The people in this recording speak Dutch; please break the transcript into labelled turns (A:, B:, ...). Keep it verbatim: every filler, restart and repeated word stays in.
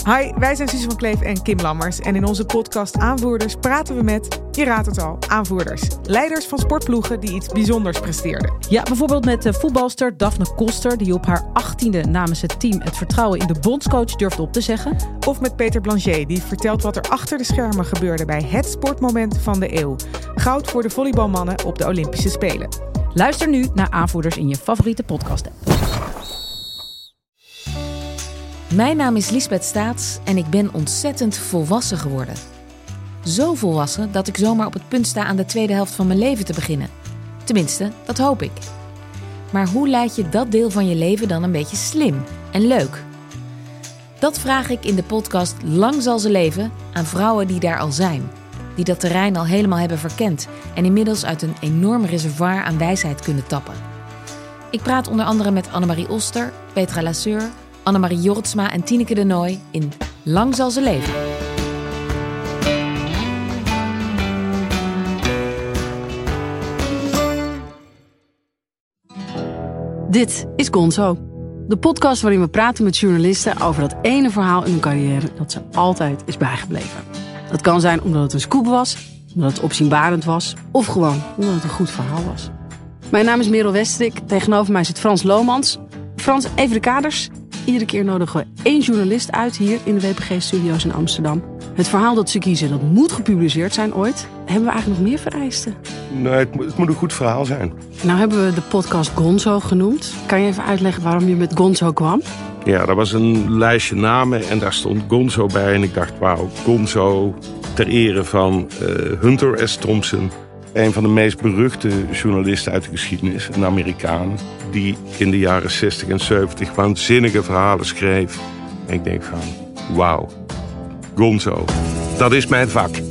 A: Hi, wij zijn Suze van Kleef en Kim Lammers. En in onze podcast Aanvoerders praten we met, je raadt het al, aanvoerders. Leiders van sportploegen die iets bijzonders presteerden.
B: Ja, bijvoorbeeld met de voetbalster Daphne Koster, die op haar achttiende namens het team het vertrouwen in de bondscoach durfde op te zeggen.
A: Of met Peter Blanchet, die vertelt wat er achter de schermen gebeurde bij het sportmoment van de eeuw. Goud voor de volleybalmannen op de Olympische Spelen.
B: Luister nu naar Aanvoerders in je favoriete podcast-app.
C: Mijn naam is Liesbeth Staats en ik ben ontzettend volwassen geworden. Zo volwassen dat ik zomaar op het punt sta aan de tweede helft van mijn leven te beginnen. Tenminste, dat hoop ik. Maar hoe leid je dat deel van je leven dan een beetje slim en leuk? Dat vraag ik in de podcast Lang zal ze leven aan vrouwen die daar al zijn. Die dat terrein al helemaal hebben verkend en inmiddels uit een enorm reservoir aan wijsheid kunnen tappen. Ik praat onder andere met Annemarie Oster, Petra Lasseur, Annemarie Jortsma en Tineke de Nooy in Lang zal ze leven.
D: Dit is Gonzo, de podcast waarin we praten met journalisten over dat ene verhaal in hun carrière dat ze altijd is bijgebleven. Dat kan zijn omdat het een scoop was, omdat het opzienbarend was of gewoon omdat het een goed verhaal was. Mijn naam is Merel Westrik, tegenover mij zit Frans Lomans. Frans, even de kaders. Iedere keer nodigen we één journalist uit hier in de W P G-studio's in Amsterdam. Het verhaal dat ze kiezen, dat moet gepubliceerd zijn ooit. Hebben we eigenlijk nog meer vereisten?
E: Nee, het moet, het moet een goed verhaal zijn.
D: Nou hebben we de podcast Gonzo genoemd. Kan je even uitleggen waarom je met Gonzo kwam?
E: Ja, dat was een lijstje namen en daar stond Gonzo bij. En ik dacht, wauw, Gonzo ter ere van uh, Hunter S. Thompson. Een van de meest beruchte journalisten uit de geschiedenis. Een Amerikaan die in de jaren zestig en zeventig waanzinnige verhalen schreef. En ik denk van, wauw, Gonzo, dat is mijn vak.